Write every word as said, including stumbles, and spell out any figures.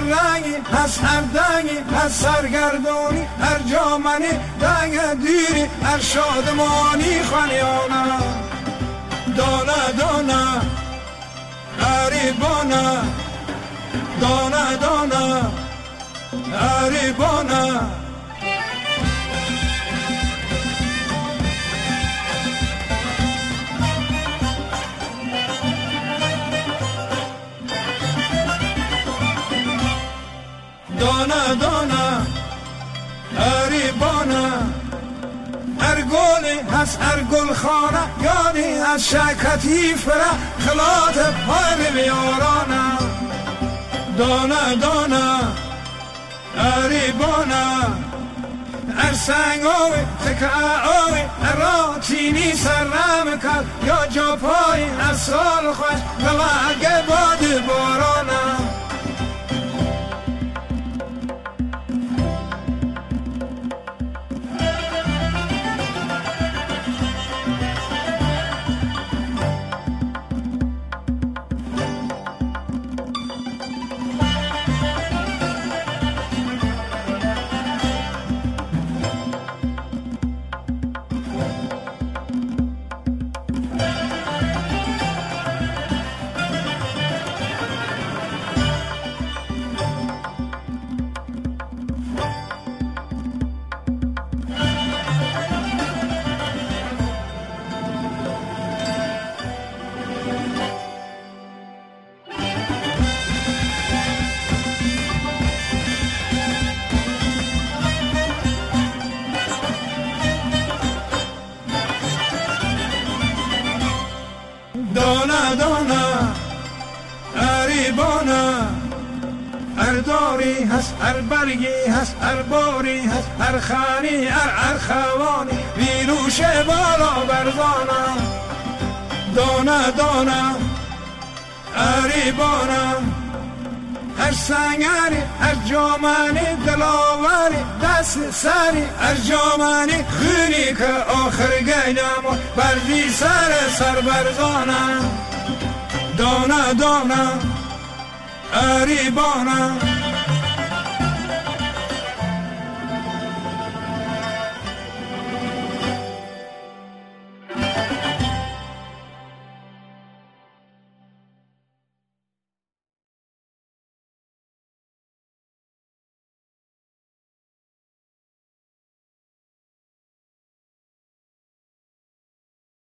رنگی هست هر دنگی هست سرگردانی هر جامنی دنگ دیری هر شادمانی خانیانه دانه دانه غریبانه دانه دانه غریبانه دانه دانه غریبانه هر گلی هست هر گل خانه یادی از شکتی فره خلات پای بیارانه دانه دانه غریبانه هر سنگ آوی تکه آوی هر راتینی سرم کرد یا جا پای هر سال خوش بلگه باد بارانه دانه دانه غریبانه هر داری هست هر برگی هست هر باری هست هر خانی هر هر خوانی ویروش بالا برزانه دانه دانه غریبانه هر سنگری هر جامانی دلاوری دست سری هر جامانی خونی که آخر گیدم بردی سر سر برزانه دانه دانه غریبانه